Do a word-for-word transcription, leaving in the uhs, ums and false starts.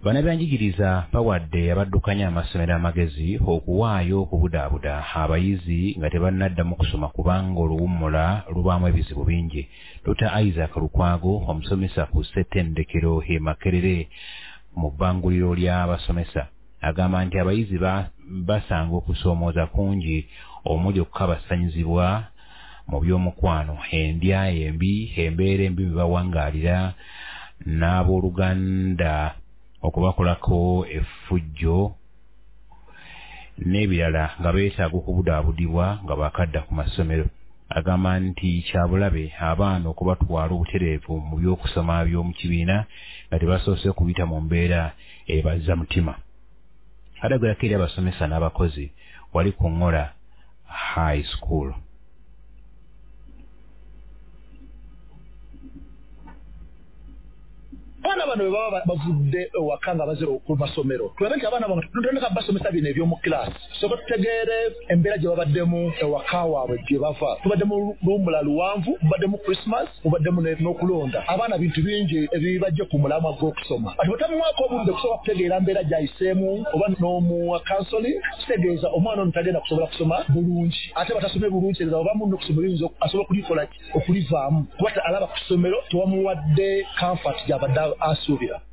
Banabyanjigiriza bawadde abaddukanya amasomero amagezi okuwaayo okubudaabuda abayizi nga tebannaddamu kusoma kubanga oluwummula lubaamu ebizibu bingi. Doctor Isaac Lukwago omusomesa ku ssettendekero e Makerere mu bbanguliro ly'abasomesa agamba nti abayizi basanga okusoomooza kungi omuli okukabasanyizibwa mu by'omukwano, endya embi, embeera embi bibawangaalira n'abooluganda okubakolako effujjo n'ebirala nga beetaaga okubudaabudibwa nga bakadda ku masomero. Agamba nti kyabulabe abaana okubatwala obutereevu mu by'okusoma by'omu kibiina nga tebasoose kubita mu mbeera ebazza mutima. Adagulako eri abasomesa n'abakozi wali ku Ngola High School. Abaana bano bwe baba bavudde ewaka nga bazira ku masomero tulabe nti abaana bano tutandika basomesa bino eby'omu kilaasi soka tutegeere embeera gye babaddemu ewaka waabwe gye bava. Tubadde mu luwummula luwanvu, mubadde mu Christmas, mubaddemu n'okulonda. Abaana bintu bingi ebibajja ku mulamwa gw'okusoma. Ati butamuwaako obudde kusobola kutegeera mbeera gy'ayiseemu oba n'omu counseling kitegeeza omwana ono tagenda kusobola kusoma bulungi. Ate batasome bulungi era oba munno kusoma biyinza asobola okulikola okulivaamu kuba alaba ku ssomero tewamuwadde comfort gy'abadde asuubira.